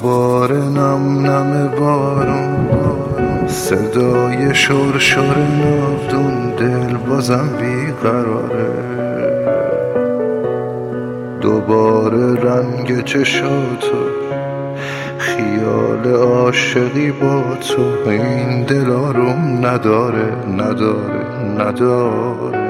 دوباره نم نم بارون، صدای شرشر ناودون، دل بازم بیقراره. دوباره رنگ چشاتو، خیال عاشقی با تو، این دل آروم نداره نداره نداره.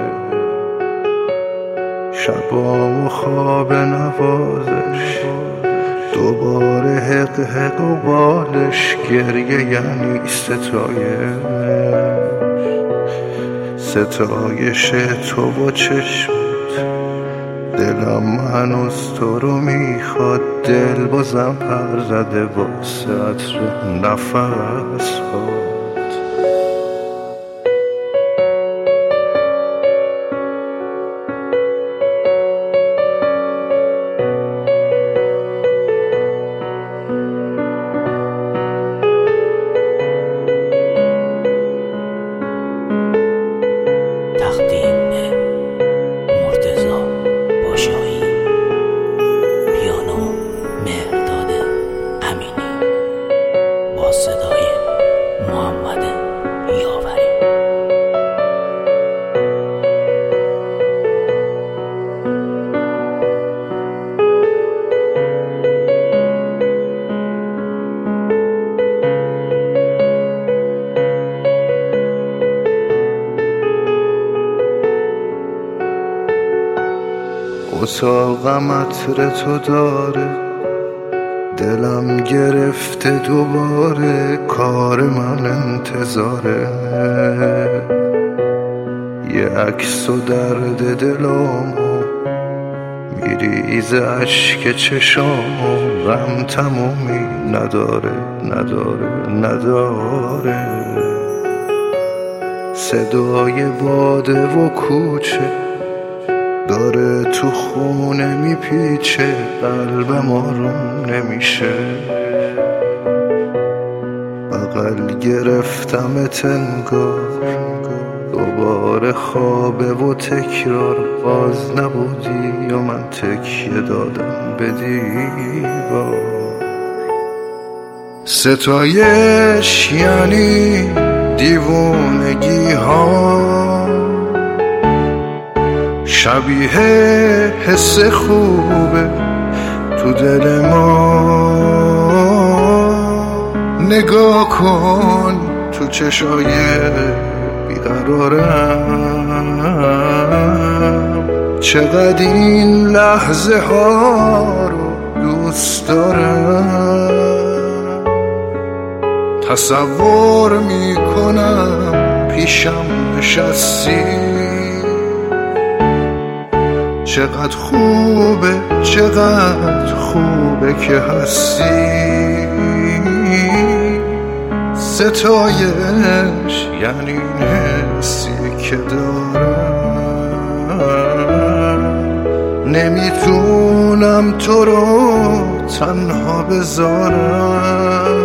شبام و خواب نوازش، دوباره حق حق و بالش، گریه یعنی ستایش تو با چشمت. دلم هنوز تو رو میخواد، دل بازم پر زده واسه عطر نفس ها. اتاقم عطر تو داره، دلم گرفته دوباره، کار من انتظاره. یه عکس و درد دلامو میریزه اشک چشامو، غم تمومی نداره نداره نداره. صدای باده و کوچه داره تو خونه میپیچه، قلبم آروم نمیشه. بغل گرفتمت انگار، دوباره خوابه و تکرار، باز نبودی یا من تکیه دادم به دیوار. ستایش یعنی دیوونگی ها، شبیه حس خوبه تو دل ما. نگاه کن تو چشای بیقرارم، چقدر این لحظه ها رو دوست دارم. تصور میکنم پیشم نشستی، چقدر خوبه چقدر خوبه که هستی. ستایش یعنی حسی که دارم، نمیتونم تو رو تنها بذارم.